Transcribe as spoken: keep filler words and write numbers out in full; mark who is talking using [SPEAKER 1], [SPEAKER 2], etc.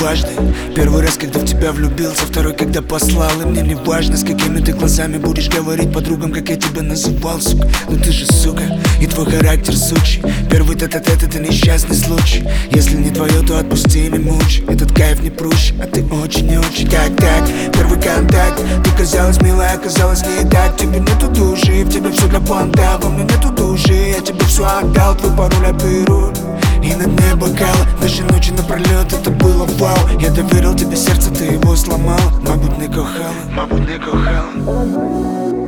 [SPEAKER 1] дважды. Первый раз, когда в тебя влюбился, второй, когда послал. И мне не важно, с какими ты глазами будешь говорить подругам, как я тебя называл, сука. Но ты же, сука, и твой характер сучий. Первый тет-а-тет — это несчастный случай. Если не твое, то отпусти, не мучай. Этот кайф не прущий, а ты очень и очень. Как так? Первый контакт. Ты казалась милая, оказалась не так. Тебе нету души, в тебе все для понта. Во мне нету души, я тебе все отдал. Твой пароль я беру и на дне бокала. Наши ночи напролет, это было вау. Я доверил тебе сердце, ты его сломала. Мабуть, не кохала, мабуть, не кохала.